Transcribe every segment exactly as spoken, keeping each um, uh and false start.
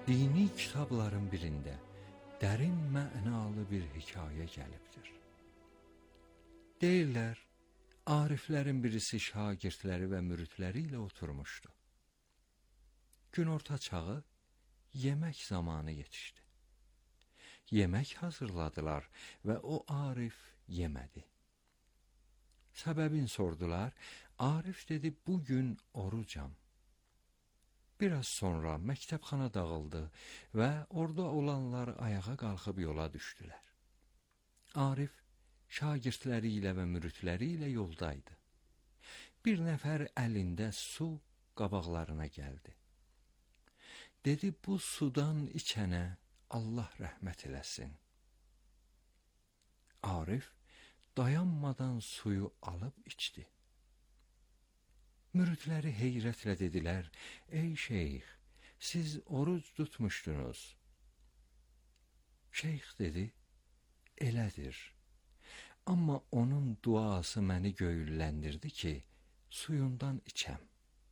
dini kitabların birində dərin mənalı bir hekayə gəlibdir. Deyirlər, ariflərin birisi şagirdləri və müridləri ilə oturmuşdu. Günorta çağı yemək zamanı yetişdi. Yemək hazırladılar və o arif yemədi. Səbəbin sordular, arif dedi, bugün orucam. Biraz sonra məktəbxana dağıldı və orada olanlar ayağa qalxıb yola düşdülər. Arif şagirdləri ilə və müridləri ilə yoldaydı. Bir nəfər əlində su qabaqlarına gəldi. Dedi, bu sudan içənə Allah rəhmət eləsin. Arif dayanmadan suyu alıb içdi. Müridləri heyrətlə dedilər, ey şeyx, siz oruc tutmuşdunuz. Şeyx dedi, elədir. Amma onun duası məni göğülləndirdi ki, suyundan içəm.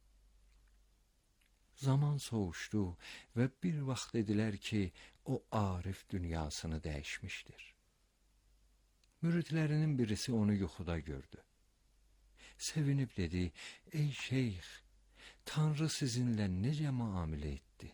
Zaman soğuşdu və bir vaxt dedilər ki, o arif dünyasını dəyişmişdir. Müridlərinin birisi onu yuxuda gördü. Sevinib dedi, ey şeyx, Tanrı sizinlə necə müamilə etdi?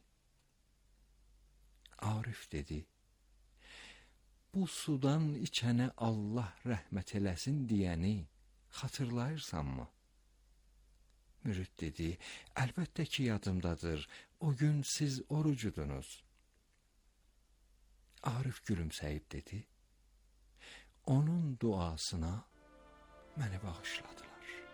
Arif dedi, bu sudan içənə Allah rəhmət eləsin deyəni xatırlayırsanmı? Mürid dedi, əlbəttə ki yadımdadır, o gün siz orucudunuz. Arif gülümsəyib dedi, onun duasına məni bağışladılar.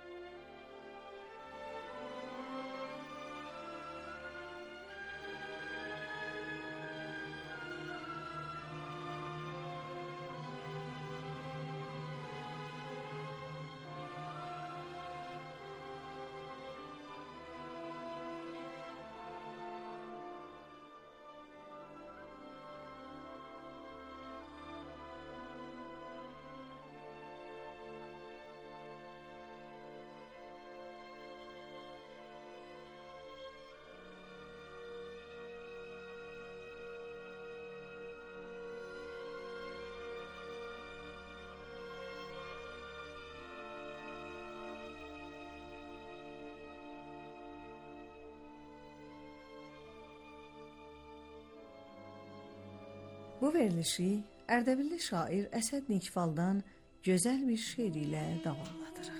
Bu verilişi Ərdəbilli şair Əsəd Nikfaldan gözəl bir şeir ilə davamladırıq.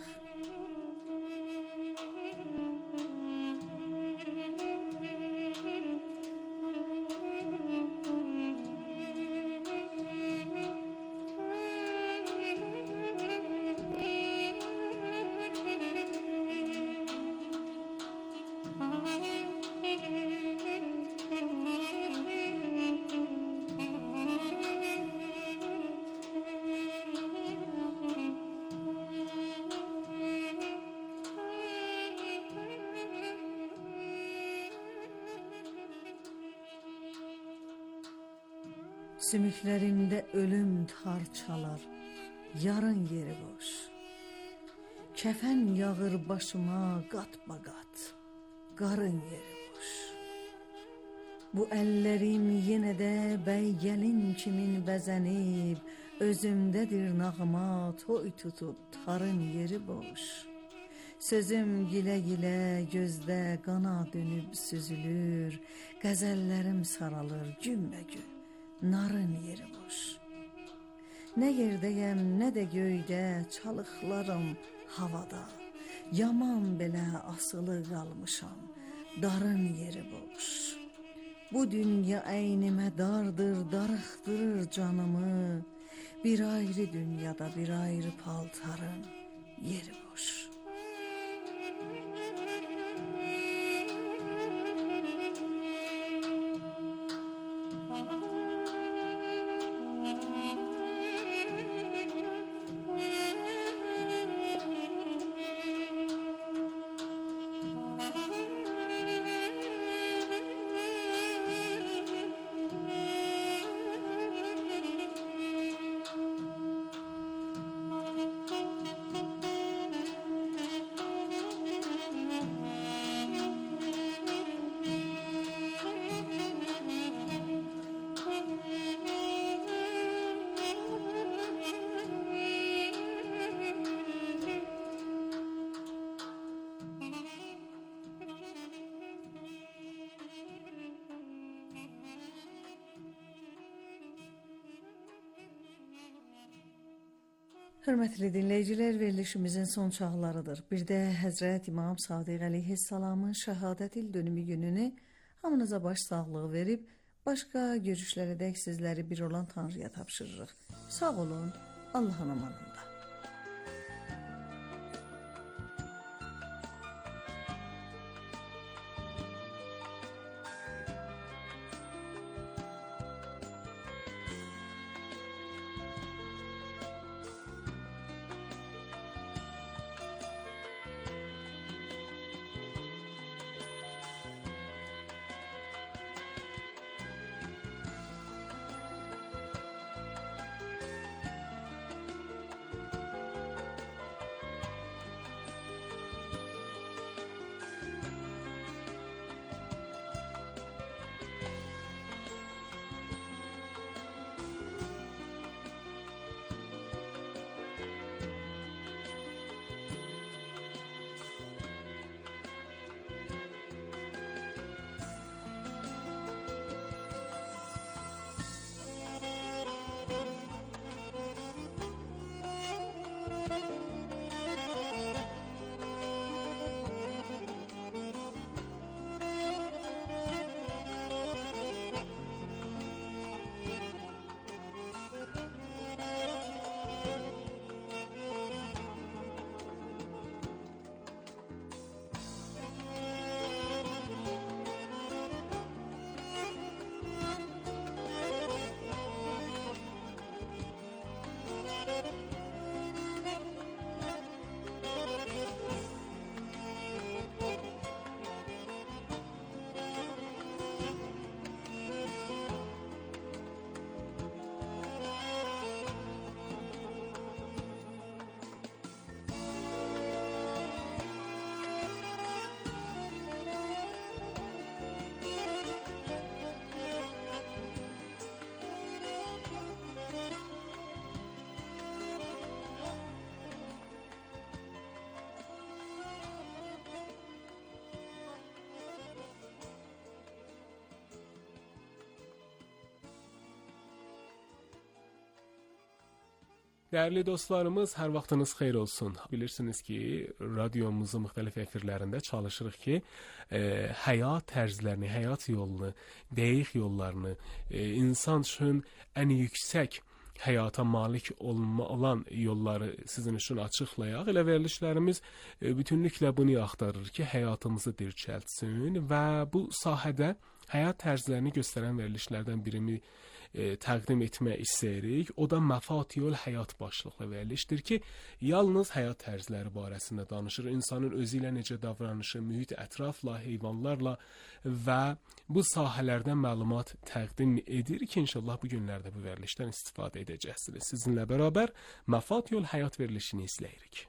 Sümüklərimdə ölüm tar çalar, yarın yeri boş. Kəfən yağır başıma qat-baqat, qarın yeri boş. Bu əllərim yenə də bəy gəlin kimin bəzənib, özümdədir nağma toy tutub tarın yeri boş. Sözüm gilə-gilə gözdə qana dönüb süzülür, qəzəllərim saralır günbə-gün. Narın yeri boş. Nə yerdəyəm, nə də göydə, çalıqlarım havada. Yaman belə asılı qalmışam, darın yeri boş. Bu dünya əynimə dardır, darıxdırır canımı. Bir ayrı dünyada bir ayrı paltarın yeri boş. Hörmətli dinləyicilər, verilişimizin son çağlarıdır. Bir də Həzrət İmam Sadiq əleyhissalamın şəhadət il dönümü gününü hamınıza baş sağlığı verib, başqa görüşlərə dək sizləri bir olan Tanrıya tapşırırıq. Sağ olun, Allahın amanında. Değerli dostlarımız, hər vaxtınız xeyir olsun. Bilirsiniz ki, radyomuzun müxtəlif efirlərində çalışırıq ki, e, həyat tərzlərini, həyat yolunu, dəqiq yollarını, e, insan üçün ən yüksək həyata malik olma olan yolları sizin üçün açıqlayaq. Elə verilişlərimiz e, bütünlüklə bunu axtarır ki, həyatımızı dirçəltsin və bu sahədə həyat tərzlərini göstərən verilişlərdən birini e, təqdim etmək istəyirik. O da Məfatihul Həyat başlıqlı verilişdir ki, yalnız həyat tərzləri barəsində danışır. İnsanın özü ilə necə davranışı, mühit ətrafla, heyvanlarla və bu sahələrdən məlumat təqdim edir ki, inşallah bu günlərdə bu verilişdən istifadə edəcəksiniz. Sizinlə bərabər Məfatihul Həyat verilişini izləyirik.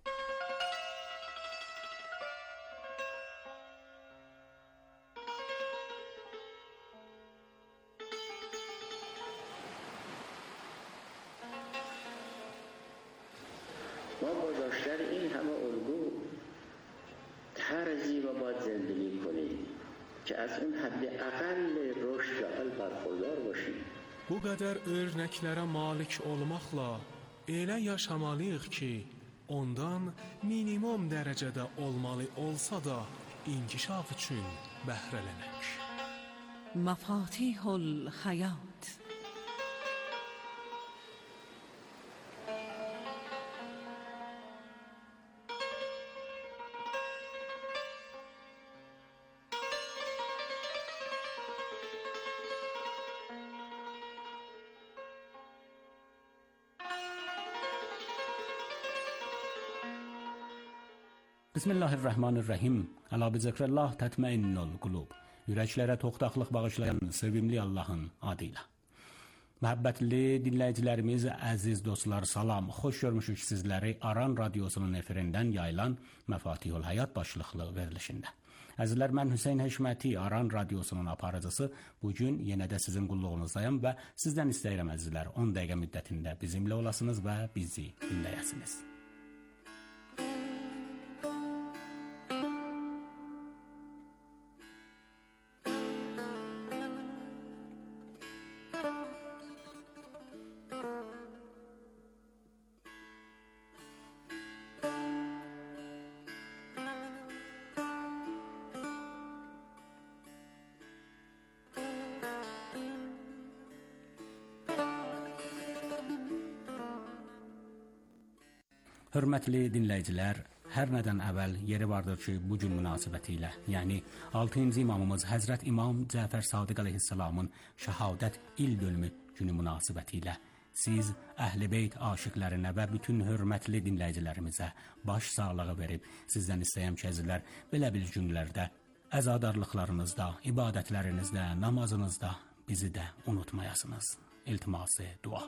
ما با داشتن این همه الگو طرزی و باید زندگی کنیم که از اون حد اقل رشد و عقل برخوردار باشیم. Bu qədər örnəklərə malik olmaqla elə yaşamalıyıq ki, ondan minimum dərəcədə olmalı olsa da inkişaf üçün bəhrələnək. Məfatihul Həyat. Bismillahirrahmanirrahim. Əla bi zikrəllah tətməinnul qulub. Ürəklərə toxtaqlıq bağışlayan sevimli Allahın adı ilə. Məhəbbətli dinləyicilərimiz, əziz dostlar, salam. Xoş görmüşük sizləri Aran radiosunun efirindən yayılan Məfatihul Həyat başlıqlı verilişində. Əzizlər, mən Hüseyn Həşməti, Aran radiosunun aparıcısı. Bugün yenə də sizin qulluğunuzdayım və sizdən istəyirəm əzizlər, on dəqiqə müddətində bizimlə olasınız və bizi dinləyəsiniz. Hörmətli dinləyicilər, hər nədən əvvəl yeri vardır ki, bu gün münasibətilə, yəni altıncı imamımız Həzrət İmam Cəfər Sadiq əleyhissalamın şəhadət il dönümü günü münasibətilə siz Əhl-i Beyt aşiqlərinə və bütün hörmətli dinləyicilərimizə baş sağlığı verib sizdən istəyəm ki, əzizlər, belə bir günlərdə əzadarlıqlarınızda, ibadətlərinizdə, namazınızda bizi də unutmayasınız. İltiması dua.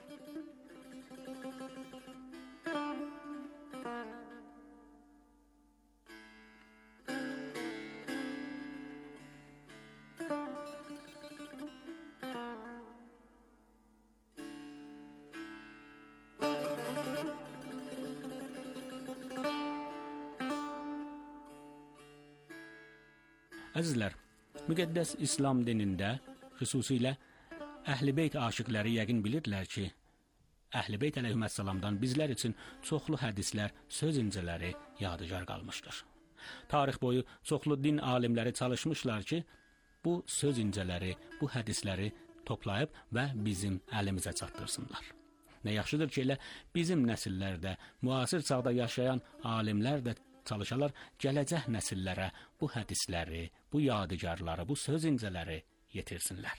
Əzizlər, müqəddəs İslam dinində xüsusilə Əhl-i Beyt aşiqləri yəqin bilirlər ki, Əhl-i Beyt əleyhissalamdan bizlər üçün çoxlu hədislər, söz incələri yadigar qalmışdır. Tarix boyu çoxlu din alimləri çalışmışlar ki, bu söz incələri, bu hədisləri toplayıb və bizim əlimizə çatdırsınlar. Nə yaxşıdır ki, elə bizim nəsillərdə, müasir çağda yaşayan alimlər də çalışalar gələcək nəsillərə bu hədisləri, bu yadigarları, bu söz incələri yetirsinlər.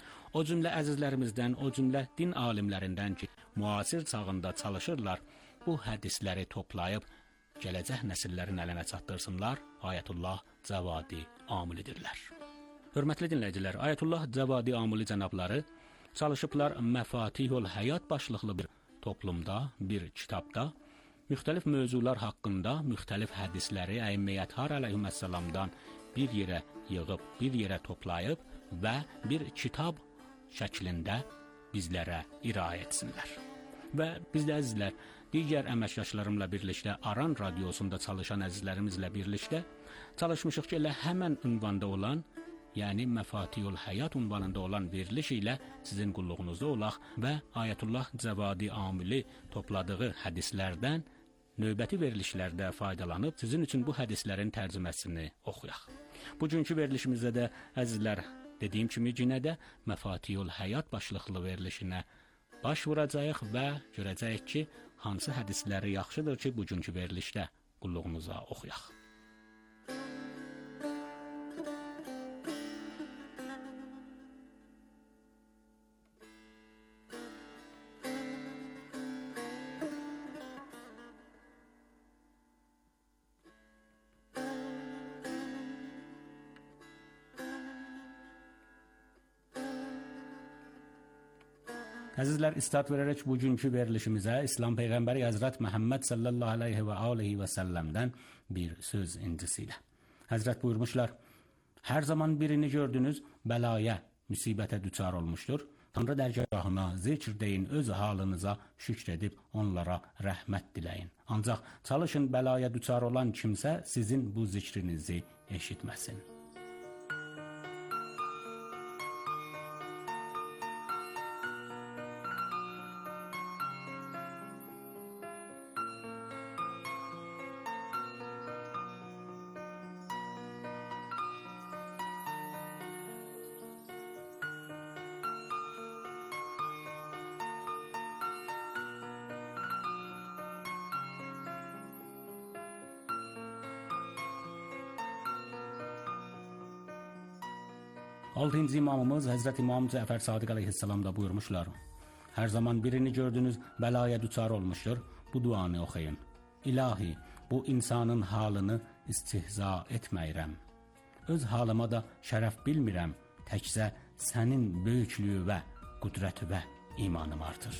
O cümlə əzizlərimizdən, o cümlə din alimlərindən ki, müasir çağında çalışırlar, bu hədisləri toplayıb gələcək nəsillərin əlinə çatdırsınlar, Ayətullah Cəvadi Amulidirlər. Hörmətli dinləyicilər, Ayətullah Cəvadi Amuli cənabları çalışıblar Məfatihul Həyat başlıqlı bir toplumda, bir kitabda müxtəlif mövzular haqqında müxtəlif hədisləri Əimməyyət-Har əleyhissalamdan bir yerə yığıb, bir yerə toplayıb və bir kitab şəklində bizlərə irayə etsinlər. Və biz də əzizlər, digər əməkdaşlarımla birlikdə Aran radiosunda çalışan əzizlərimizlə birlikdə çalışmışıq ki, elə həmən ünvanda olan, yəni Məfatihul Həyat ünvanında olan veriliş ilə sizin qulluğunuzda olaq və Ayətullah Cəvadi Amili topladığı hədislərdən növbəti verilişlərdə faydalanıb sizin üçün bu hədislərin tərcüməsini oxuyaq. Bugünkü verilişimizdə də əzizlər, dediyim kimi yenə də Məfatihul Həyat başlıqlı verilişinə baş vuracağıq və görəcəyik ki, hansı hədisləri yaxşıdır ki, bugünkü verilişdə qulluğunuza oxuyaq. Əzizlər, istat verərək bugünkü verilişimizə İslam Peyğəmbəri Həzrət Məhəmməd sallallahu aleyhi və aleyhi və səlləmdən bir söz incisi ilə. Həzrət buyurmuşlar, hər zaman birini gördünüz, bəlaya, müsibətə düçar olmuşdur. Tanrı dərgahına zikr deyin, öz halınıza şükr edib onlara rəhmət diləyin. Ancaq çalışın bəlaya düçar olan kimsə sizin bu zikrinizi eşitməsin. altıncı imamımız Həzrət İmam Cəfər Sadiq əleyhissalam da buyurmuşlar. Hər zaman birini gördünüz, bəlaya düçar olmuşdur, bu duanı oxuyun. İlahi, bu insanın halını istihza etməyirəm. Öz halıma da şərəf bilmirəm, təkcə sənin böyüklüyü və qüdrəti və imanım artır.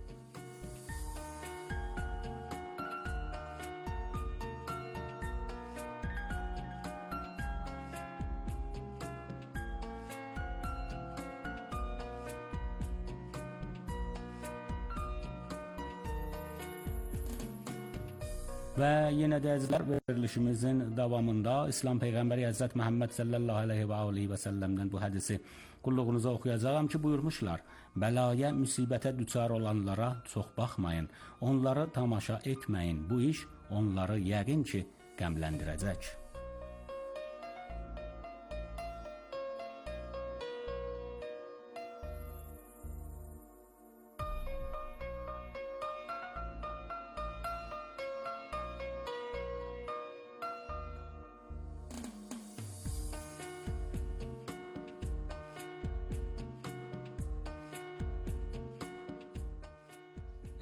Və yenə də əzizlər, verilişimizin davamında İslam Peyğəmbəri Həzrət Məhəmməd sallallahu aleyhi və aleyhi və səlləmdən bu hədisi qulluğunuza oxuyacağam ki, buyurmuşlar, bəlaya, müsibətə düçar olanlara çox baxmayın, onları tamaşa etməyin, bu iş onları yəqin ki, qəmləndirəcək.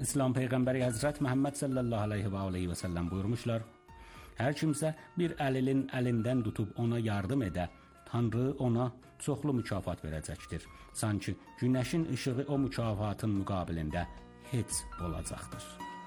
İslam Peyğəmbəri Həzrət Məhəmməd sallallahu aleyhi və aleyhi və səlləm buyurmuşlar: Hər kimsə bir əlilin əlindən tutub ona yardım edə, Tanrı ona çoxlu mükafat verəcəkdir. Sanki günəşin işığı o mükafatın müqabilində heç olacaqdır.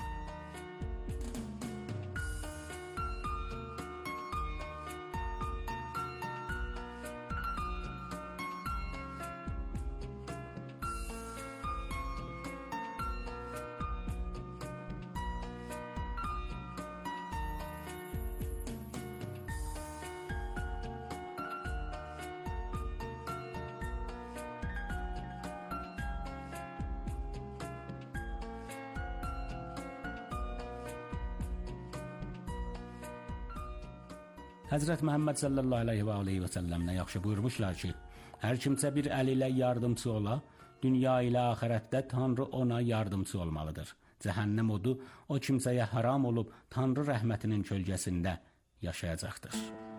Həzrət Məhəmməd sallallahu aleyhi və aleyhi və səlləm nə yaxşı buyurmuşlar ki, hər kimsə bir əl ilə yardımçı ola, dünya ilə axirətdə Tanrı ona yardımçı olmalıdır. Cəhənnəm odu o kimsəyə haram olub Tanrı rəhmətinin kölgəsində yaşayacaqdır.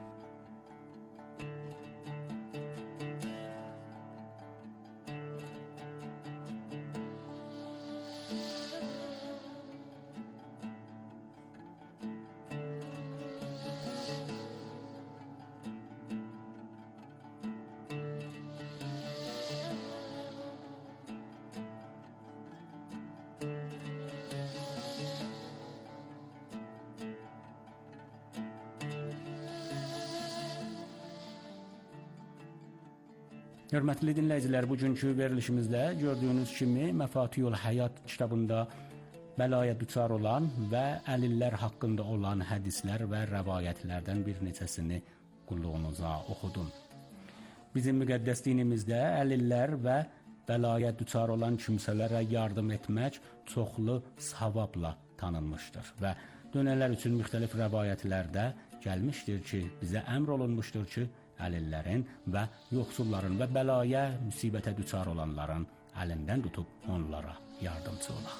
Hörmətli dinləyicilər, bugünkü verilişimizdə gördüyünüz kimi Məfatihul Həyat kitabında bəlaya düçar olan və əlillər haqqında olan hədislər və rəvayətlərdən bir neçəsini qulluğunuza oxudum. Bizim müqəddəs dinimizdə əlillər və bəlaya düçar olan kimsələrə yardım etmək çoxlu savabla tanınmışdır və dönələr üçün müxtəlif rəvayətlərdə gəlmişdir ki, bizə əmr olunmuşdur ki, əlillərin və yoxsulların və bəlaya, müsibətə düçar olanların əlindən tutub onlara yardımcı olaq.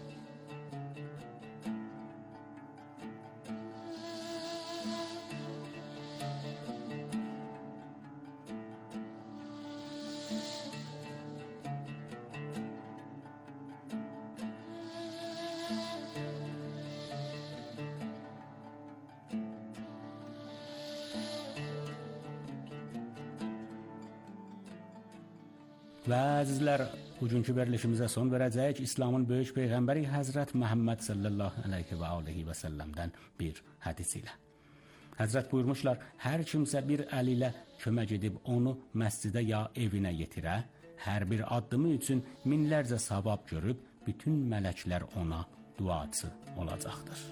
Və əzizlər, bugünkü verilişimizə son verəcəyik İslamın böyük peyğəmbəri Həzrət Məhəmməd sallallahu aleyhi və aleyhi və səlləmdən bir hədis ilə. Həzrət buyurmuşlar, hər kimsə bir əl ilə kömək edib onu məscidə ya evinə yetirə, hər bir addımı üçün minlərcə savab görüb, bütün mələklər ona duacı olacaqdır.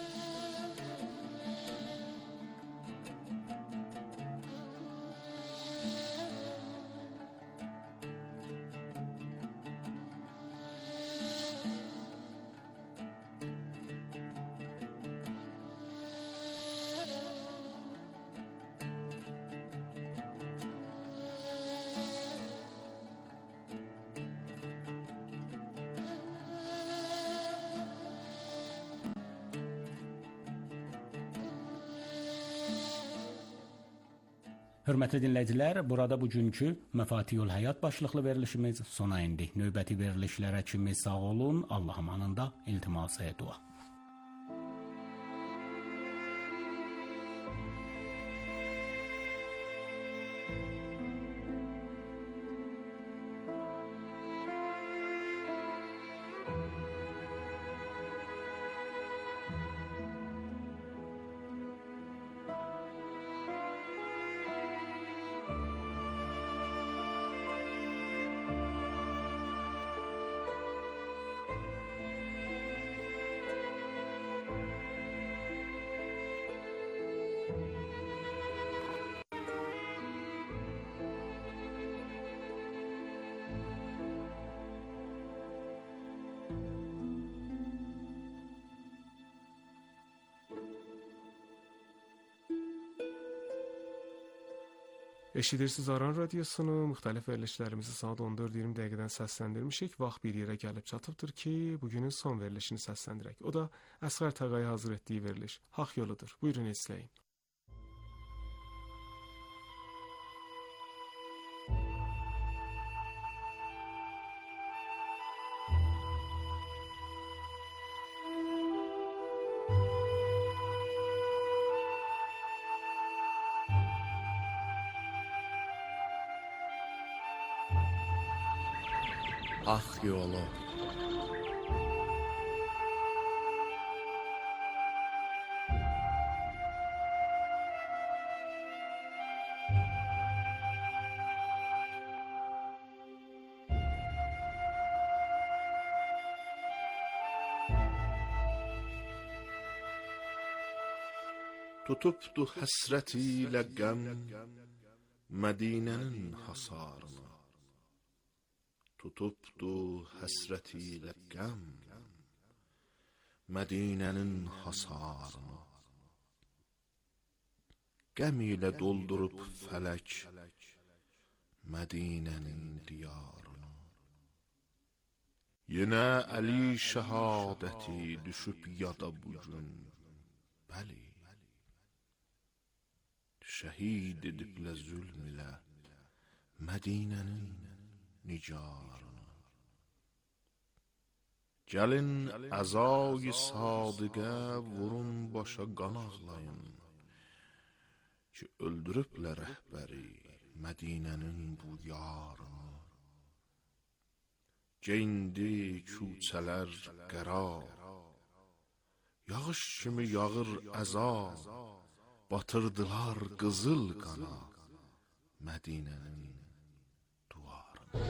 Hörmətli dinləyicilər, burada bugünkü Məfatihul Həyat başlıqlı verilişimiz sona indi. Növbəti verilişlərə kimi sağ olun, Allah amanında, iltimas-ı dua. Eşidirsiniz Aran Radiosunu, müxtəlif verilişlərimizi saat on dörd iyirmi dəqiqədən səsləndirmişik. Vaxt bir yerə gəlib çatıbdır ki, bugünün son verilişini səsləndirək. O da Əsğər Tağay hazır etdiyi veriliş. Haqq yoludur. Buyurun izləyin. Ax yolu. Tutubdu həsrət ilə qəm Mədinənin hasarını. Tutubdu həsrət ilə qəm Mədinənin hasarını. Qəm ilə doldurub fələk Mədinənin diyarını. Yenə Əli şəhadəti düşüb yada bugün. Bəli, şəhid ediblə zülm ilə Mədinənin nicarını. Gəlin əzay sadiqə vurun başa qan ağlayın ki, öldürüblə rəhbəri Mədinənin bu yarını. Geyindi küçələr qərar, yağış kimi yağır əza, batırdılar qızıl qana Mədinənin duvarını.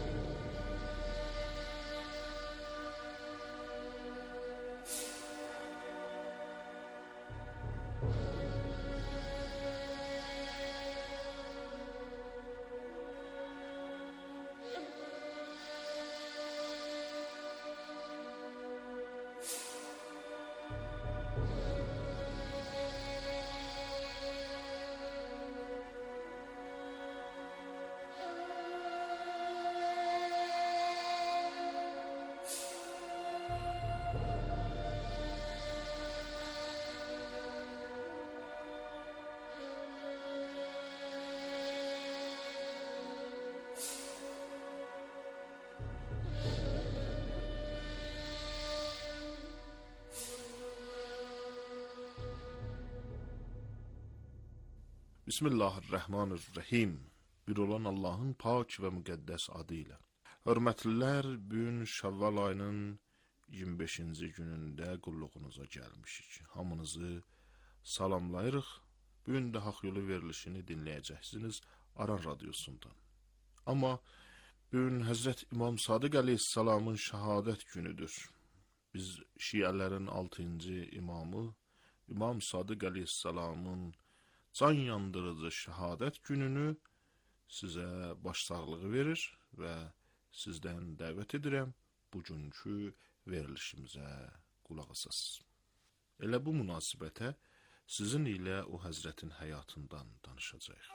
Bismillahirrahmanirrahim. Bir olan Allahın pak və müqəddəs adı ilə. Hörmətlilər, bugün Şəvval ayının iyirmi beşinci günündə qulluğunuza gəlmişik. Hamınızı salamlayırıq. Bugün də Haqq Yolu verilişini dinləyəcəksiniz Aran radiosundan. Amma bugün Həzrət İmam Sadiq əleyhissalamın şəhadət günüdür. Biz şiələrin altıncı imamı İmam Sadiq əleyhissalamın can yandırıcı şəhadət gününü sizə başsağlığı verir və sizdən dəvət edirəm bugünkü verilişimizə qulaq asasınız. Elə bu münasibətə sizin ilə o həzrətin həyatından danışacağıq.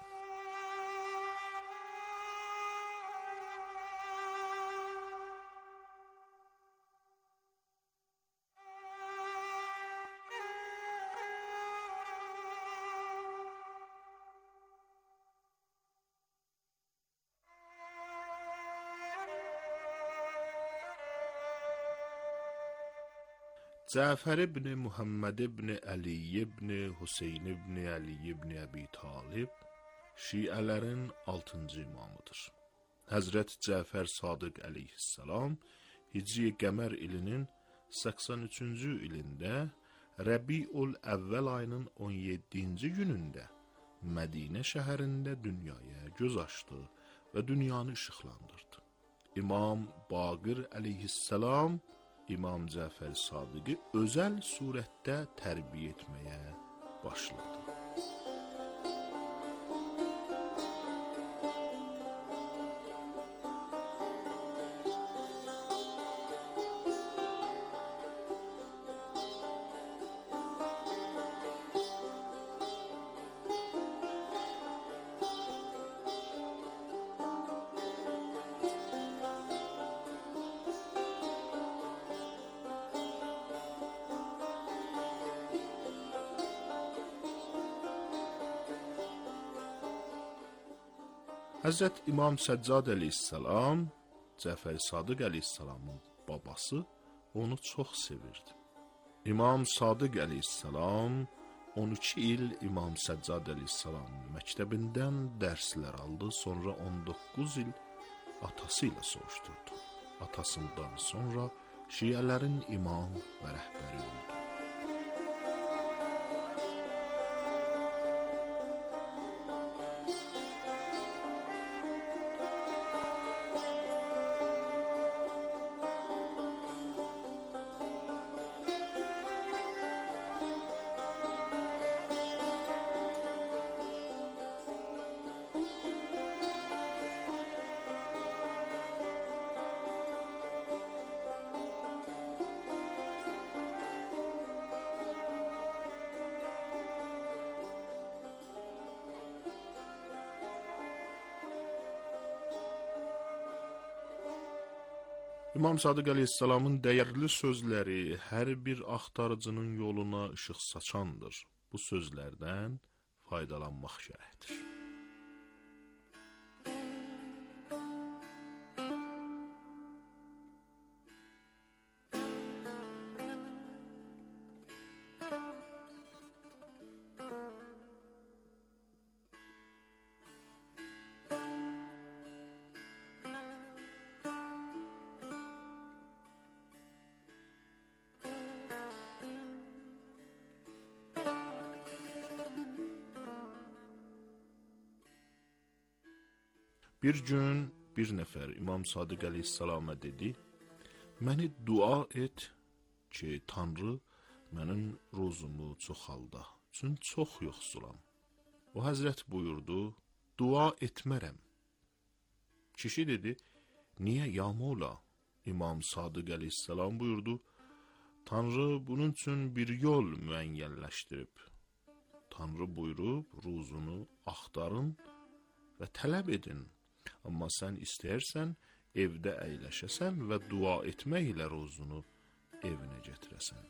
Cəfər ibn Muhammed ibn Əli ibn Hüseyn ibn Əli ibn Əbi Talib şiələrin altıncı imamıdır. Həzrət Cəfər Sadiq əleyhissalam Hicri Qəmər ilinin səksən üçüncü ilində Rəbiul Əvvəl ayının on yeddinci günündə Mədinə şəhərində dünyaya göz açdı və dünyanı işıqlandırdı. İmam Baqir əleyhissalam İmam Cəfər Sadiqi özəl surətdə tərbiyə etməyə başladı. Həzrət İmam Səccad əleyhissalam, Cəfər Sadiq əleyhissalamın babası onu çox sevirdi. İmam Sadiq əleyhissalam on iki il İmam Səccad əleyhissalamın məktəbindən dərslər aldı, sonra on doqquz il atası ilə soruşturdu. atasından sonra Şiələrin imam və rəhbəri oldu. İmam Sadıq əleyhissalamın dəyərli sözləri hər bir axtarıcının yoluna işıq saçandır. Bu sözlərdən faydalanmaq gərəkdir. Bir gün bir nəfər İmam Sadıq əleyhissalama dedi, məni dua et ki, Tanrı mənim ruzumu çoxalda, çünki çox yoxsulam. O həzrət buyurdu, dua etmərəm. Kişi dedi, niyə ya Mola? İmam Sadıq əleyhissalam buyurdu, Tanrı bunun üçün bir yol müəyyənləşdirib. Tanrı buyurub, ruzunu axtarın və tələb edin. Amma sən istəyərsən, evdə əyləşəsən və dua etməklə ruzunu evinə gətirəsən.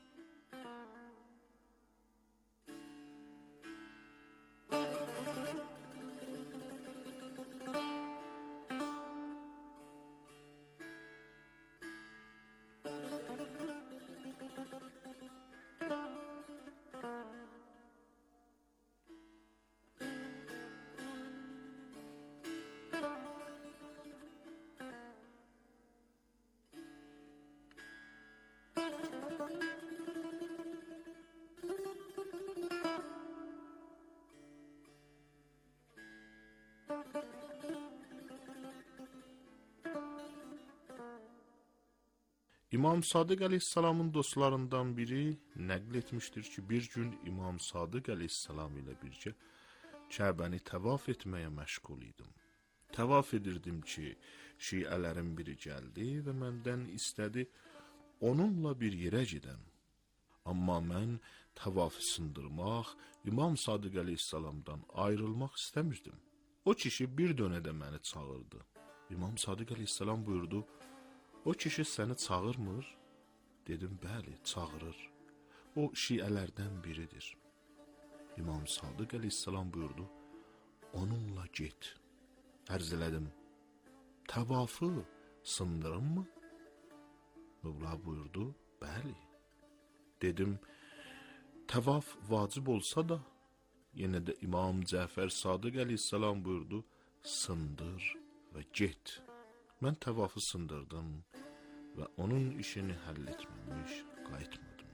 İmam Sadıq əleyhissalamın dostlarından biri nəql etmişdir ki, bir gün İmam Sadıq əleyhissalam ilə bircə Kəbəni təvaf etməyə məşğul idim. Təvaf edirdim ki, şiələrin biri gəldi və məndən istədi, onunla bir yerə gedəm. Amma mən təvafı sındırmaq, İmam Sadıq əleyhissalamdan ayrılmaq istəmirdim. O kişi bir dönədə məni çağırdı. İmam Sadıq əleyhissalam buyurdu, o kişi səni çağırmır? Dedim, bəli, çağırır. O şiələrdən biridir. İmam Sadıq əleyhissalam buyurdu, onunla get. Ərz elədim, təvafı sındırım mı? Mövla buyurdu, bəli. Dedim, təvaf vacib olsa da, yenə də İmam Cəfər Sadıq əleyhissalam buyurdu, sındır və get. Mən təvafı sındırdım və onun işini həll etməmiş qayıtmadım.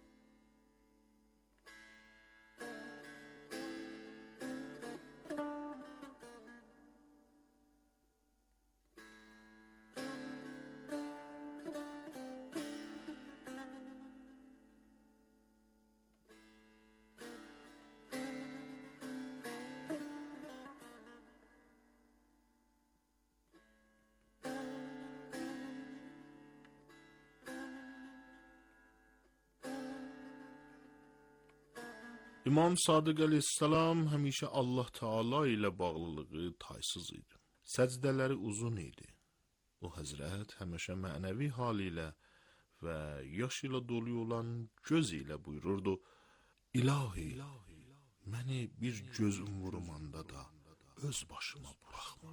İmam Sadıq əleyhissalam həmişə Allah Taala ilə bağlılığı taysız idi. Səcdələri uzun idi. O həzrət həmişə mənəvi hal ilə və yaş ilə dolu olan göz ilə buyururdu, İlahi, məni bir gözüm vurmanda da öz başıma buraxma.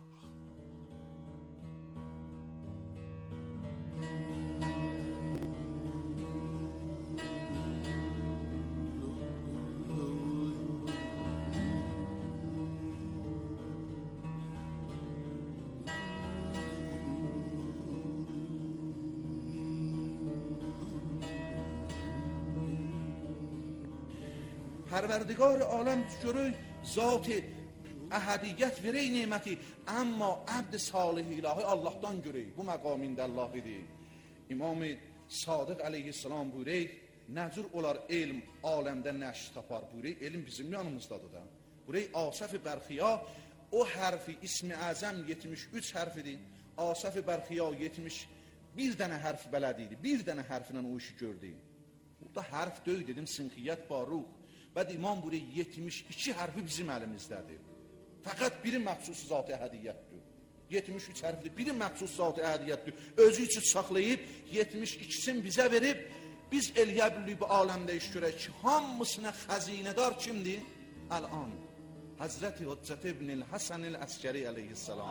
پروردگار عالم جلوی ذات احدیت verey neməti, amma abd salih ilahi Allahdan görək. Bu məqamində Allahidir. İmam Sadiq əleyhissalam buyurur, nə cür olar elm aləmdə nəşr tapar buyurur, elm bizim yanımızdadır da. Buyurur, Asaf-ı Bərxiya o hərfi ismi əzəm yetmiş üç hərfidir. Asaf-ı Bərxiya yetmiş bir dənə hərf bələd idi. Bir dənə hərflə o işi gördü. Burada hərf döy dedim, sinxiyyət baruq. Bəd imam buyurur, yetmiş iki hərfi bizim əlimizdədir. Fəqət biri məxsus zat-ı əhədiyyətdir. yetmiş üç hərfdir, biri məxsus zat-ı əhədiyyətdir. Özü üçün saxlayıb, yetmiş ikisini bizə verib, biz eləyə bilirik bu aləmdə iş görək ki, hamısına xəzinədar kimdir? Əl-an, Həzrəti Hüccət ibn-i Həsən-il Əskəri əleyhissalam.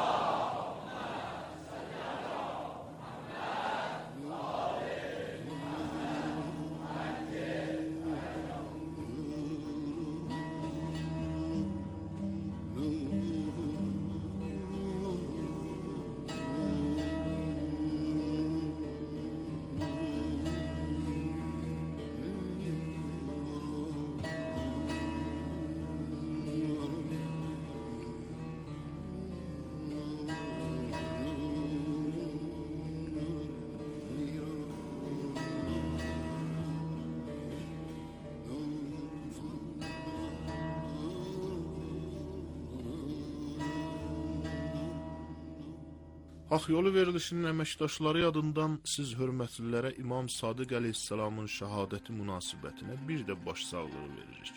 Haq yolu verilişinin əməkdaşları yadından siz hörmətlilərə İmam Sadiq əleyhissalamın şəhadəti münasibətinə bir də başsağlığı veririk.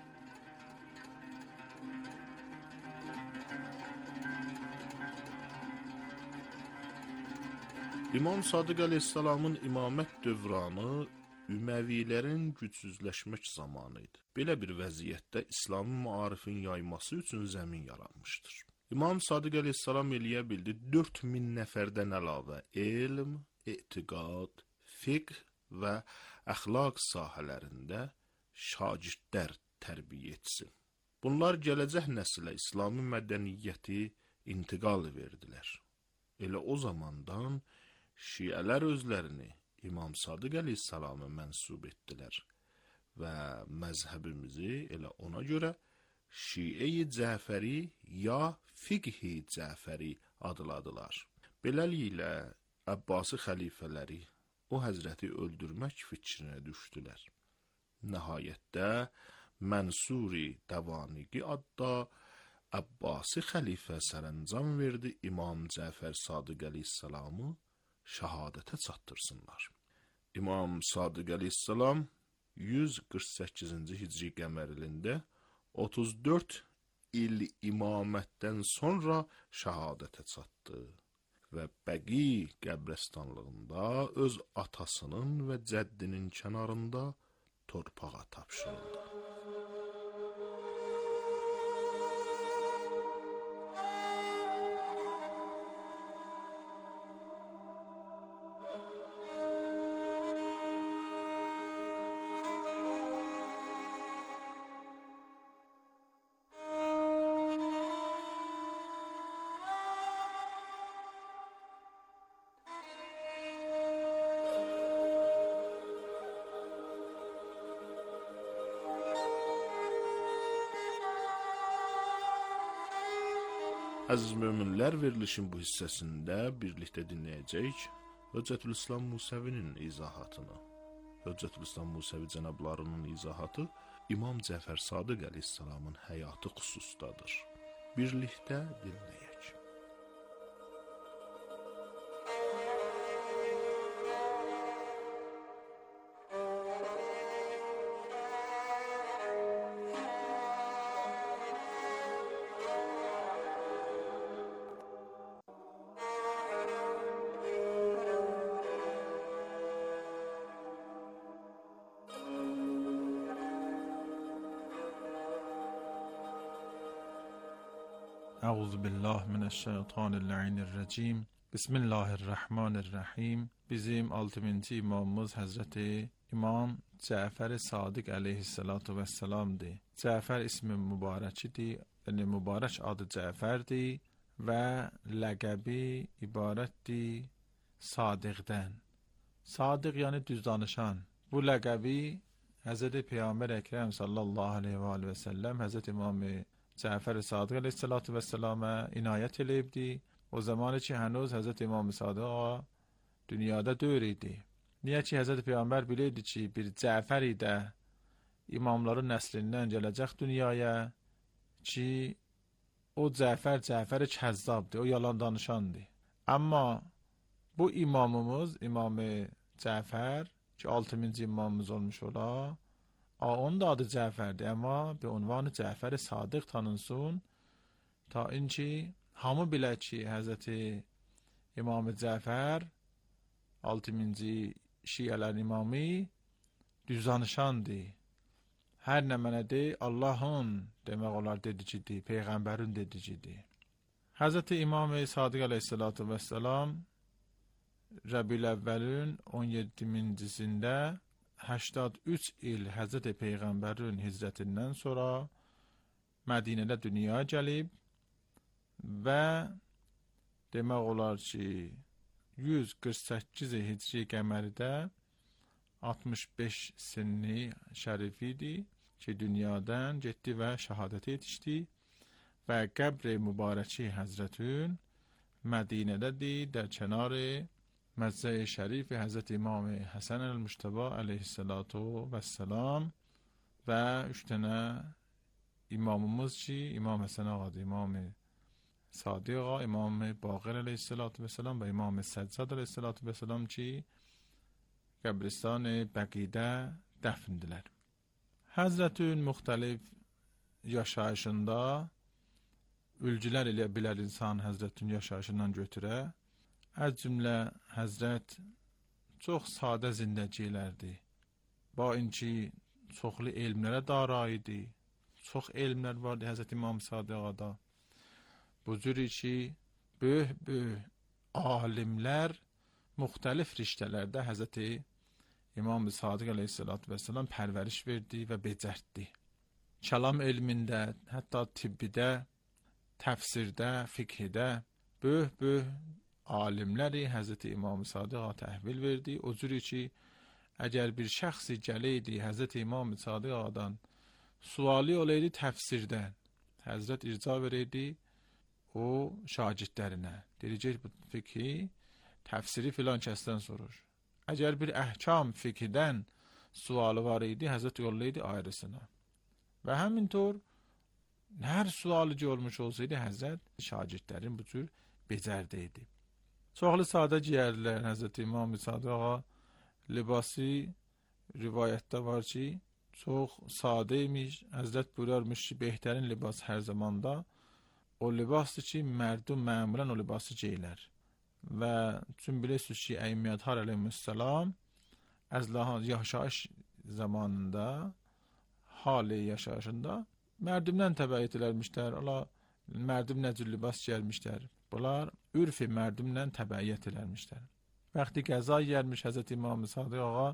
İmam Sadiq əleyhissalamın imamət dövranı Üməvilərin gücsüzləşmək zamanı idi. Belə bir vəziyyətdə İslami maarifin yayması üçün zəmin yaranmışdır. İmam Sadiq əleyhissalam eləyə bildi dörd min nəfərdən əlavə elm, etiqad, fiqh və əxlaq sahələrində şagirdlər tərbiyə etsin. Bunlar gələcək nəsilə İslami mədəniyyəti intiqal verdilər. Elə o zamandan şiələr özlərini İmam Sadiq əleyhissalama mənsub etdilər və məzhəbimizi elə ona görə Şii Cəfəri ya Fiqhi Cəfəri adladılar. Beləliklə Əbbasi xəlifələri o həzrəti öldürmək fikrinə düşdülər. Nəhayətdə Mənsuri Dəvaniqi adda Əbbasi xəlifə sərəncam verdi İmam Cəfər Sadiq əleyhissalamı şəhadətə çatdırsınlar. İmam Sadiq əleyhissalam yüz qırx səkkizinci hicri qəmərlində otuz dörd il imamətdən sonra şəhadətə çatdı və Bəqi qəbirstanlığında öz atasının və cəddinin kənarında torpağa tapşırıldı. Əziz möminlər, verilişin bu hissəsində birlikdə dinləyəcəyik Höccətülislam Musəvinin izahatını. Höccətülislam Musəvi cənablarının izahatı İmam Cəfər Sadiq əleyhissalamın həyatı xüsusdadır. Birlikdə dinləyək. اعوذ بالله من الشیطان اللعین الرجیم. بسم الله الرحمن الرحیم. Bizim altıncı imamımız Hazreti İmam Cəfər Sadiq əleyhissalamdır. Cəfər ismi mübarəkidir, yəni mübarək adı Cəfərdir və ləqəbi ibarətdir Sadiqdən. Sadiq yəni düz danışan. Bu ləqəbi Hazreti Peygamber Ekrem sallallahu aleyhi ve aleyhi ve sellem Hazreti İmam Cafer Sadık aleyhissalatu vesselam'a inayet eləyibdi. O zaman ki hənuz Hazreti İmam Sadık dünyada deyil idi. Niyə ki Hazreti Peygamber bilirdi ki bir Cafer idi imamların nəslindən gələcək dünyaya ki o Cafer Cafer kəzzabdır, o yalan danışandır. Amma bu imamımız İmam Cafer ki altıncı imamımız olmuş ola, onun da adı Cafer'dir amma bir unvanı Cafer Sadık tanınsın ta inki hamı bilə ki Hazreti İmam Cafer altıncı Şiələrin imamı düz danışandır. Hər nə mənədir Allahın demək olar dedicidir, Peyğəmbərin dedicidir. Hazreti İmam Sadık aleyhissalatu vesselam Rəbiül Əvvəlin on yeddisincisində səksən üç il Hazreti Peyğəmbərin hicrətindən sonra Mədinədə dünyaya gəlib və demək olar ki yüz qırx səkkiz hicri qəməridə altmış beş sinni şərif idi ki dünyadan getdi və şəhadət yetişdi və qəbr-i mübarəki Həzrətün Mədinədədir, در کنار مزه شریف حضرت امام حسن المجتبی علیه السلام و üç tane imamımız ki İmam Həsən ağadır, İmam Sadiq ağa, İmam Baqir aleyhissalatu vesselam və İmam Səccad aleyhissalatu vesselam ki qəbristan Bəqidə dəfndirlər. Həzrətün müxtəlif yaşayışında ülcülər ilə bilər insan Həzrətün yaşayışından götürə. Az cümlə Həzrət çox sadə zindəcilərdi. Ba inki çoxlu elmlərə dara idi. Çox elmlər vardı Həzrət İmam Sadiq ağada. Bu cür ki böyük-böyük alimlər müxtəlif riştələrdə Həzrəti İmam Sadiq aleyhissalatu vesselam pərvəriş verdi və becərtdi. Kəlam elmində, hətta tibbidə, təfsirdə, fiqhdə böyük-böyük alimləri Həzrəti İmam Sadiq ağa təhvil verdi. O cür ki əgər bir şəxsi gələydi Həzrəti İmam Sadiq ağadan suali olaydı təfsirdən, Həzrət irca verəydi o şagirdlərinə. Deyəcək bu fiqhi, təfsiri filan kəsdən sorur. Əgər bir əhkam fiqhidən sualı var idi, Həzrət yollaydı ayrısına. Və həmintor hər sualı ki olmuş olsaydı, Həzrət şagirdlərin bu cür becərdəydi. Çoxlu sadə giyərlər Həzrət İmam Sadiq ağa libası rivayətdə var ki, çox sadə imiş. Həzrət buyurarmış ki, behtarin libas hər zamanda o libasdır ki, mərdum məmulən o libası geylər. Və çün bilirsiniz ki, Əymiyədhar əleyhissalam az yaşayış zamanında, hali yaşayışında mərdumdən təbəiyyət eləmişlər. Allah mərdum nə cür libas giyərmişlər. Bunlar ürfi mərdumlə təbəiyyət eləmişlər. Vaxtı qəza yermiş Həzrət İmam Sadiq ağa,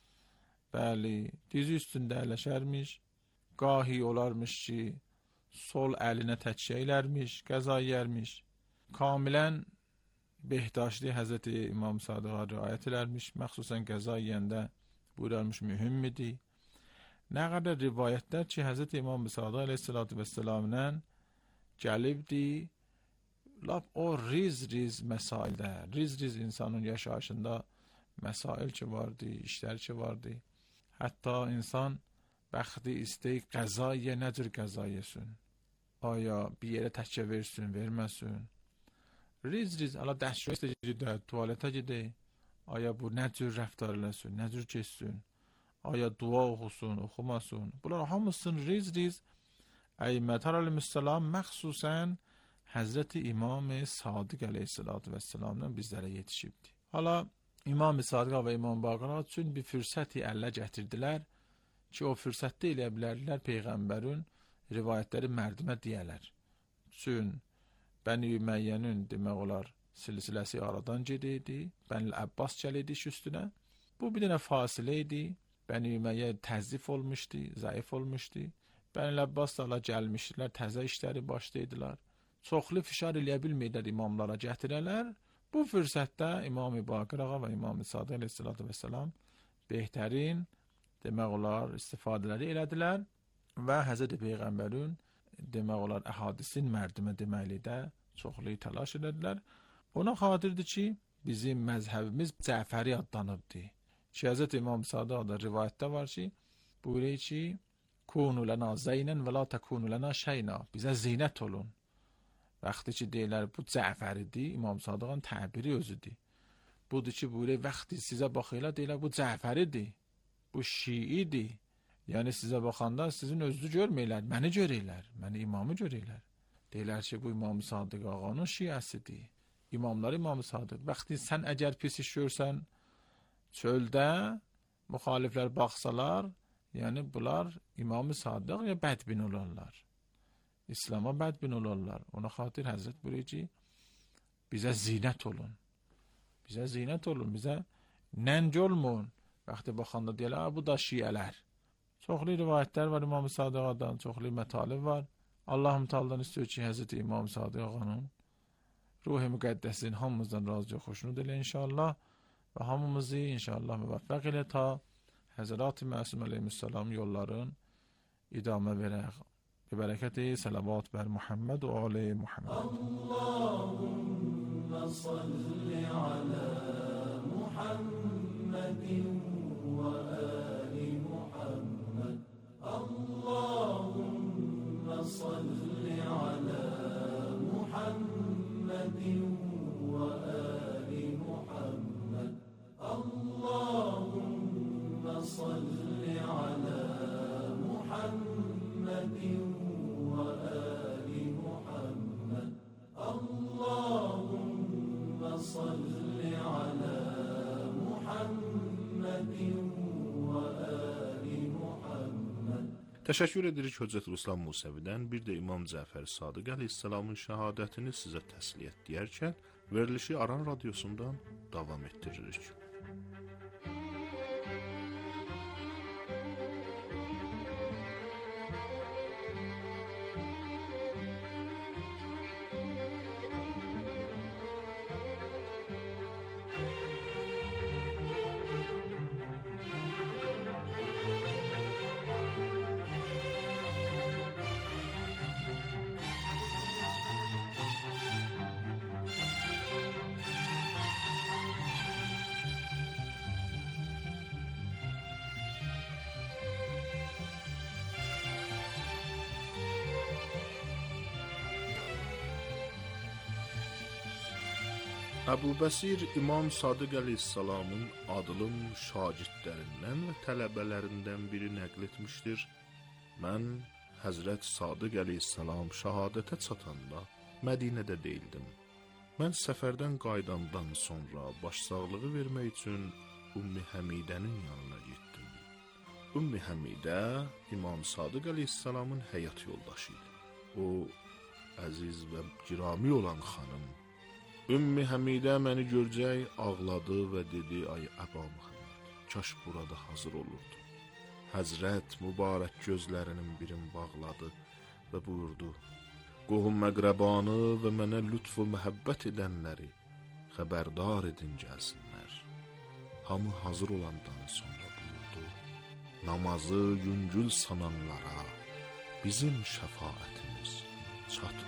bəli, dizi üstündə əyləşərmiş, qahi olarmış ki, sol əlinə təkyə eləmiş, qəza yermiş. Kamilən behdaşlı Həzrəti İmam Sadiq ağa riayət eləmiş, məxsusən qəza yeyəndə buyurarmış mühümmidir. Nə qədər rivayətlər ki, Həzrəti İmam Sadiq aleyhissalatu vesselamla gəlibdi, lap o riz-riz məsaildə, riz-riz insanın yaşayışında məsail ki vardı, işlər ki vardı. Hətta insan bəxti istəyik qəza yə, nə cür qəza yesin? Aya bir yerə təkə versin, verməsin? Riz-riz, ala dəstgah gedə, tualetə gedə, aya bu nə cür rəftar eləsin, nə cür keçsin? Aya dua oxusun, oxumasın? Bunlar hamısını riz-riz Əymədhar əleyhissalam məxsusən Həzrəti İmam Sadiq aleyhissalatu vesselamla bizlərə yetişibdi. Hala İmam Sadiq və İmam Baqir üçün bir fürsəti əllə gətirdilər ki, o fürsətdə elə bilərdilər Peyğəmbərin rivayətləri mərdimə deyələr. Çün Bəni Üməyyənin demək olar silsiləsi aradan gedəydi, Bəni Əbbas gələydi iş üstünə. Bu bir dənə fasilə idi. Bəni Üməyyə təzif olmuşdu, zəif olmuşdu. Bəni Əbbas da gəlmişdilər, təzə işləri başlaydılar. Çoxlu fişar eləyə bilməyirlər imamlara gətirələr. Bu fürsətdə İmam Baqir ağa və İmam Sadiq aleyhissalatu vesselam behtərin demək olar istifadələri elədilər və Həzrət Peyğəmbərin demək olar əhadisin mərdimə deməklikdə çoxlu təlaş elədilər. Ona xatirdir ki, bizim məzhəbimiz Cəfəri adlanıbdır. Ki Həzrət İmam Sadiqda rivayətdə var ki, buyurur ki, kunu lana zeynən və la tekunu lana şeyna. Bizə zinət olun. Vaxtı ki deyirlər bu Cəfəridir, İmam Sadiqın təbiri özüdür. Budur ki, buyurur, vaxtı sizə baxıyla deyirlər bu Cəfəridir, bu Şiidir. Yəni sizə baxanda sizin özünüzü görməyirlər, məni görürlər, məni imamı görürlər. Deyirlər ki, bu İmam Sadiq ağanın şiəsidir. İmamlar İmam Sadiq. Vaxtı sən əgər pis iş görsən, çöldə müxaliflər baxsalar, yəni bunlar İmam-ı Sadiq ya bədbin olarlar. İslam'a bədbin olarlar. Ona xatir Həzrət buyuruyor ki, bizə zinət olun. Bizə zinət olun, bizə nənc olmayın. Vaxtı baxanda deyirlər, bu da şiələr. Çoxlu rivayətlər var İmam-ı Sadiqadan, çoxlu mətalib var. Allahım Teala'dan istiyor ki, Həzrət İmam Sadiq ağanın ruh-i müqəddəsin hamımızdan razı xoşnud elə inşallah və hamımızı inşallah müvəffəq elə ta Həzrət-i Məsum əleyhissalam yolların idamə verək. Bi bərəkəti salavat bər Muhammed və ali Muhammed. Allahümme salli ala Muhammedin və ali Muhammed. Allahümme salli ala Muhammedin və ali Muhammed. Allahümme salli ala Muhammedin və ali Muhammed. Allahümme salli ala Muhammedin və ali Muhammed. Təşəkkür edirik Hocət Ruslan Musəvidən, bir də İmam Cəfər Sadiq əleyhissalamın şəhadətini sizə təsliyə edərkən verilişi Aran radiosundan davam etdiririk. Əbu Bəsir İmam Sadiq əleyhissalamın adılım şagirdlərindən və tələbələrindən biri nəql etmişdir. Mən Həzrət Sadiq əleyhissalam şəhadətə çatanda Mədinədə deyildim. Mən səfərdən qayıdandan sonra başsağlığı vermək üçün Ümmü Həmidənin yanına getdim. Ümmü Həmidə İmam Sadiq əleyhissalamın həyat yoldaşı idi. O, əziz və girami olan xanım. Ümmü Həmidə məni görcək ağladı və dedi, ay Əba Muhammed, kaş burada hazır olurdu. Həzrət mübarək gözlərinin birini bağladı və buyurdu, qohum məqrəbanı və mənə lütf və məhəbbət edənləri xəbərdar edin gəlsinlər. Hamı hazır olandan sonra buyurdu, namazı yüngül sananlara bizim şəfaətimiz çatmayacaqdır.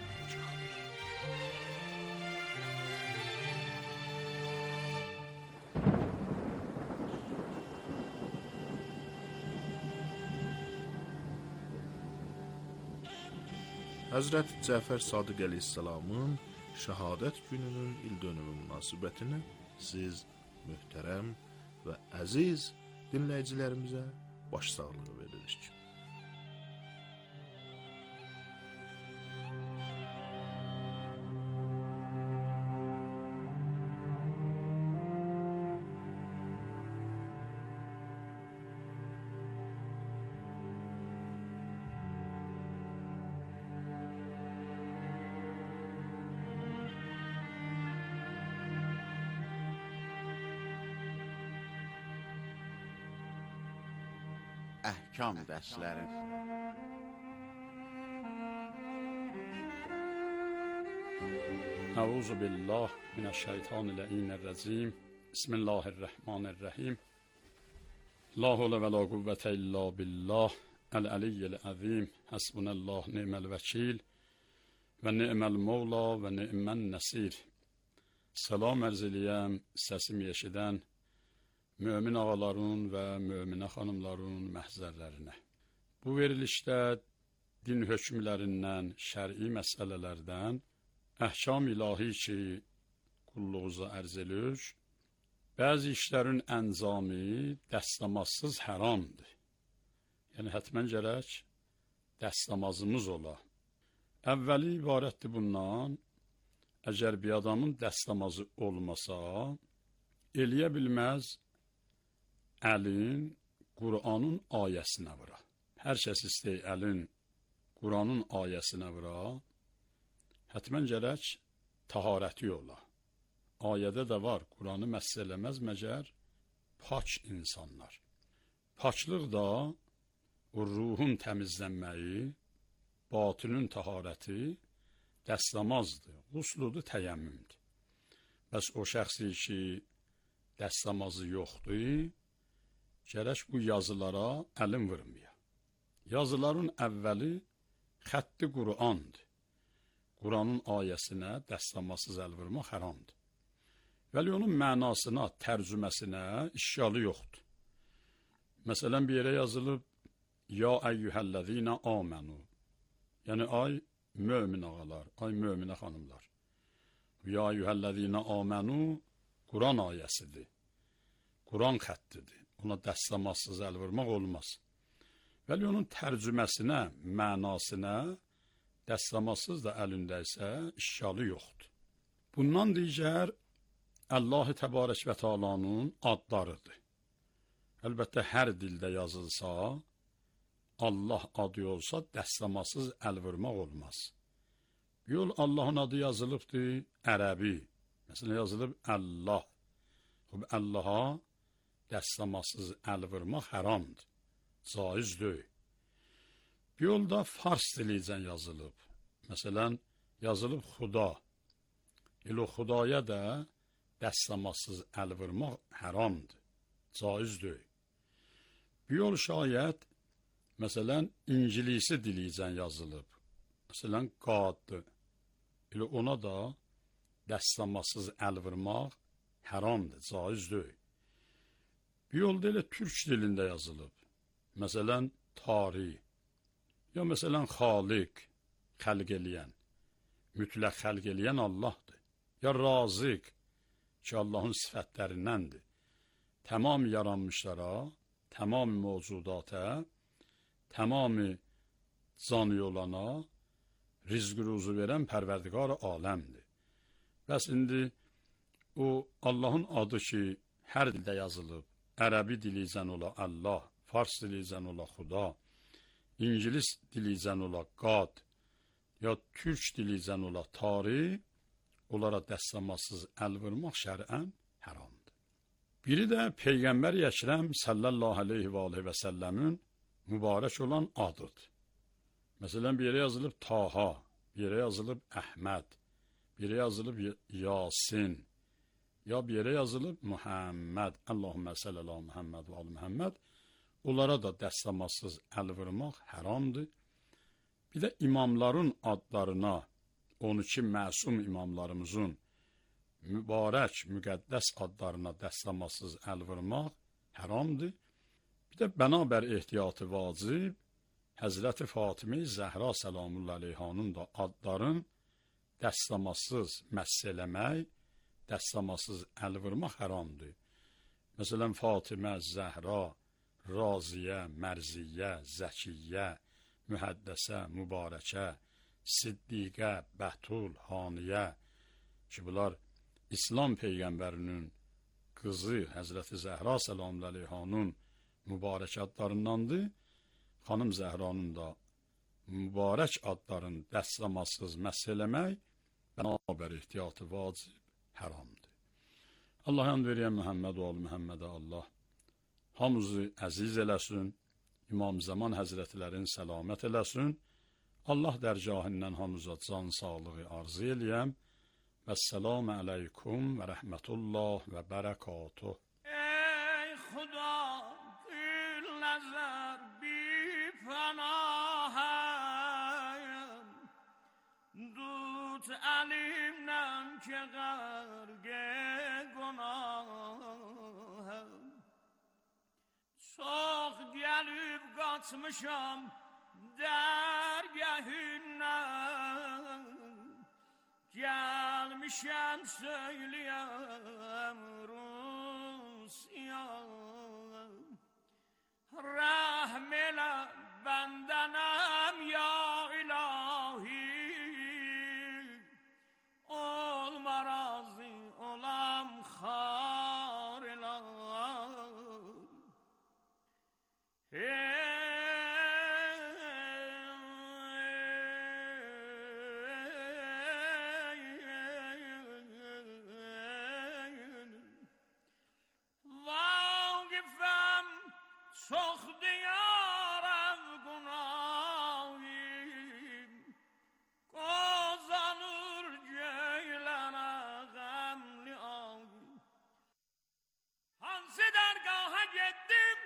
Həzrət Cəfər Sadiq əleyhissalamın şəhadət gününün ildönümü münasibətinə siz möhtərəm və əziz dinləyicilərimizə başsağlığı veririk. Əhkam dərsləri. Əuzu billah minəşşeytanirracim. Bismillahirrahmanirrahim. La havle ve la kuvvete illa billah. El-aliyyil azim. Hasbunallah ni'mel vekil. Ve ni'mel mevla ve ni'men nesir. Salam ərz eləyəm səsimi eşidən mömin ağaların və möminə xanımların məhzərlərinə. Bu verilişdə din hökmlərindən, şər'i məsələlərdən, əhkam ilahi ki, qulluğuza ərz elür, bəzi işlərin əncamı dəstəmazsız həramdır. Yəni, hətmən gərək dəstəmazımız ola. Əvvəli ibarətdir bundan, əgər bir adamın dəstəmazı olmasa, eləyə bilməz əlin Qur'anın ayəsinə vura. Hər kəs istəyir əlin Qur'anın ayəsinə vura, hətmən gərək taharəti ola. Ayədə də var, Qur'anı məhs eləməz məgər pak insanlar. Paklıq da o ruhun təmizlənməyi, batının taharəti dəstəmazdır, qusludur, təyəmmümdür. Bəs o şəxsi ki, dəstəmazı yoxdur, gərək bu yazılara əlin vurmaya. Yazıların əvvəli xətti Qur'andır. Qur'anın ayəsinə dəstəmazsız əl vurmaq haramdır. Vəli onun mənasına, tərcüməsinə işgalı yoxdur. Məsələn, bir yerə yazılıb, Ya əyyühəl-ləzīnə āmənu. Yəni, ay mömin ağalar, ay möminə xanımlar. Ya əyyühəl-ləzīnə āmənu Quran ayəsidir. Quran xəttidir. Ona dəstəmazsız əl vurmaq olmaz. Vəli onun tərcüməsinə, mənasına dəstəmazsız da əlində isə işgalı yoxdur. Bundan digər Allah-u Təbarək və Teala'nın adlarıdır. Əlbəttə, hər dildə yazılsa, Allah adı olsa, dəstəmazsız əl vurmaq olmaz. Bir yol Allahın adı yazılıbdır, ərəbi. Məsələn, yazılıb Allah. Allaha dəstəmazsız əl vurmaq haramdır, caiz deyil. Bir yolda fars dilicən yazılıb. Məsələn, yazılıb Xuda. El o Xudaya da dəstəmazsız əl vurmaq haramdır, caiz deyil. Bir yol şayət, məsələn, İngilisi dilicən yazılıb. Məsələn, qaddır. El ona da dəstəmazsız əl vurmaq haramdır, caiz deyil. Bir yolda elə türk dilində yazılıb. Məsələn, tarih. Ya məsələn, xaliq, xəlq eləyən. Mütləq xəlq eləyən Allahdır. Ya razıq, ki Allahın sifətlərindəndir. Tamam yaranmışlara, tamam mövcudata, tamam canı olana, rizq ruzu verən pərverdigar aləmdir. Bəs indi o Allahın adı ki, hər dildə yazılıb, ərəbi dilicən ola Allah, fars dilicən ola Xuda, İngilis dilicən ola qad, ya türk dilicən ola tarih, onlara dəstəmazsız əl vurmaq şərən haramdır. Biri də Peyğəmbər Əkrəm sallallahu aleyhi və aleyhi və səlləmin mübarək olan adıdır. Məsələn, bir yerə yazılıb Taha, bir yerə yazılıb Əhməd, bir yerə yazılıb Yasin, ya bir yerə yazılıb Muhammed, Allahümmə səllələ Muhammed və alı Muhammed, onlara da dəstəmazsız əl vurmaq haramdır. Bir də imamların adlarına, on iki məsum imamlarımızın mübarək, müqəddəs adlarına dəstəmazsız əl vurmaq haramdır. Bir də bənabər ehtiyatı vacib, Həzrəti Fatimə Zəhra səlamullah aleyhanın da adların dəstəmazsız məhs eləmək, dəstəmazsız əl vurmaq haramdır. Məsələn, Fatimə, Zəhra, Raziyə, Mərziyə, Zəkiyyə, Mühəddəsə, Mübarəkə, Siddiqə, Bətul, Haniyə ki, bunlar İslam Peyğəmbərinin qızı Həzrəti Zəhra səlamullah aleyhanın mübarək adlarındandır. Xanım Zəhranın da mübarək adların dəstəmazsız məhs eləmək bənabər ehtiyatı vacib haramdır. Allah həmd veriyən Muhammed və Muhammedə Allah hamımızı əziz eləsin, İmam Zaman Həzrətlərin səlamət eləsin. Allah dərgahından hamımıza can sağlığı arzu eləyəm. Vəssalamu aleykum və rəhmətullah və bərəkatuh. Ey Xuda پناهم دوت علیمم که غرق گناهم çok gelip kaçmışam dergahından gelmişem söyleyem Rusya rahmele bendenem ya ilahi olma razı olam khar ilahi واقفم çok diyarım günahim kazanır ceylana gamli ağım hansı dergaha gittim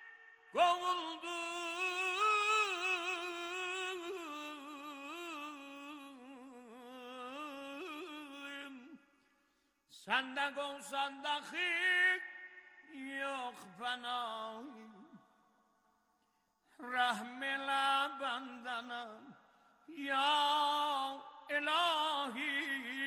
kovuldum sende kovsan dahi yok panahım rahmela bandana ya ilahi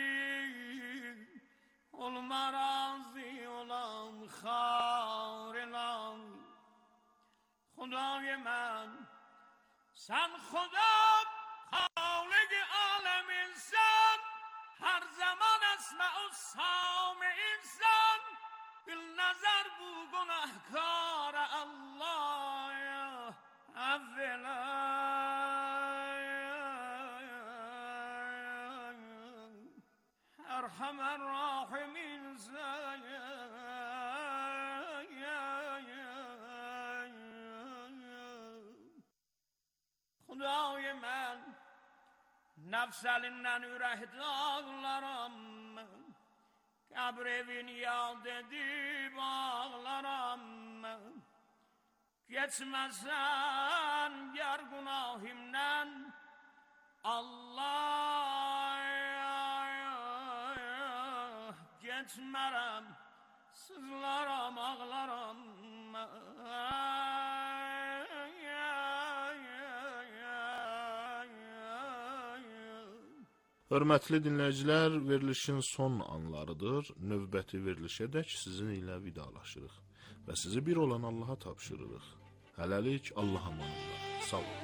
olma razı olam khar ilahi خدای من sen خدا خالق عالم انسان هر زمان اسمع و سامع انسان بالنظر بو گناهکار الله اولا ارحم الراحمین خدای من nefs elinden ürək dağlaram Qəbr evini yad edib ağlaram Geçməsən gər günahimdən Allah Geçmərəm sızlaram ağlaram Hörmətli dinləyicilər, verilişin son anlarıdır. Növbəti verilişədək sizin ilə vidalaşırıq və sizi bir olan Allaha tapşırırıq. Hələlik Allaha əmanət. Sağ olun.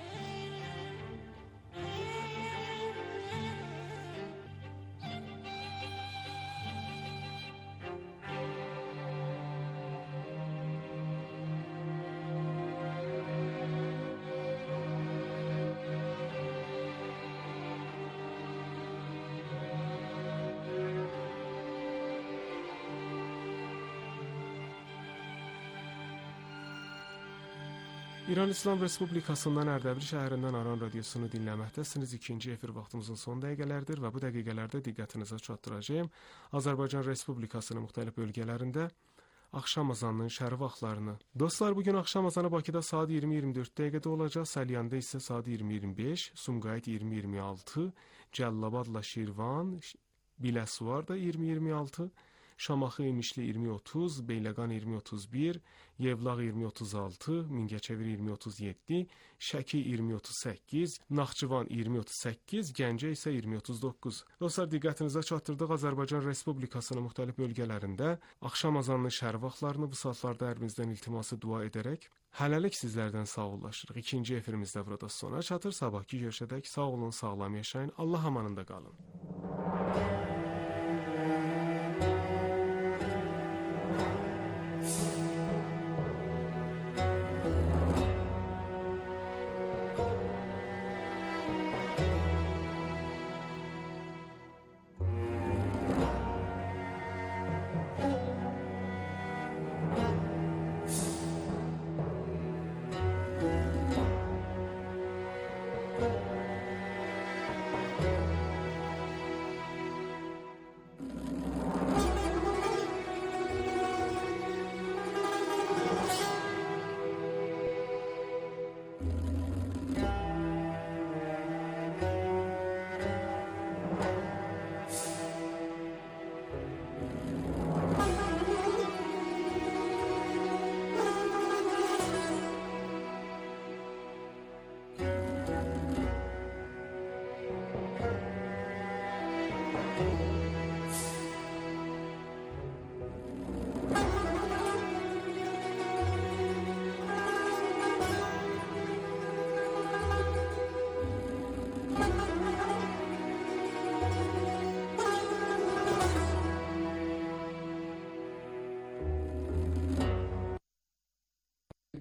İran İslam Respublikasından Ərdəbil şəhərindən Aran radiosunu dinləməkdəsiniz. İkinci efir vaxtımızın son dəqiqələrdir və bu dəqiqələrdə diqqətinizə çatdıracağım Azərbaycan Respublikasının müxtəlif bölgələrində axşam azanının şərq vaxtlarını. Dostlar, bugün axşam azanı Bakıda saat iyirmi iyirmi dörd dəqiqədə olacaq, Səlyanda isə saat iyirmi iyirmi beş, Sumqayıt iyirmi iyirmi altı, Cəllabadla Şirvan, Biləsuvar da iyirmi iyirmi altı, Şamaxı İmişli iyirmi otuz, Beyləqan iyirmi otuz bir, Yevlax iyirmi otuz altı, Mingəçevir iyirmi otuz yeddi, Şəki iyirmi otuz səkkiz, Naxçıvan iyirmi otuz səkkiz, Gəncə isə iyirmi otuz doqquz. Dostlar, diqqətinizə çatdırdıq Azərbaycan Respublikasının müxtəlif bölgələrində axşam azanının şərq vaxtlarını bu saatlarda hər birinizdən iltiması dua edərək hələlik sizlərdən sağollaşırıq. İkinci efirimizdə burada sona çatır. Sabahki görüşədək sağ olun, sağlam yaşayın. Allah amanında qalın.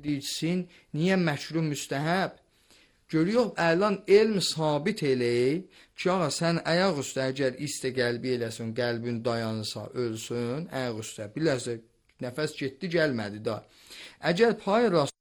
içsin, niyə məşru müstəhəb? Görüyor əlan elm sabit eləyir ki, ağa sən ayaq üstə əgər istə qəlbi eləsin, qəlbin dayanırsa, ölsün, ayaq üstə. Biləsə, nəfəs getdi, gəlmədi da. Əgər pay rast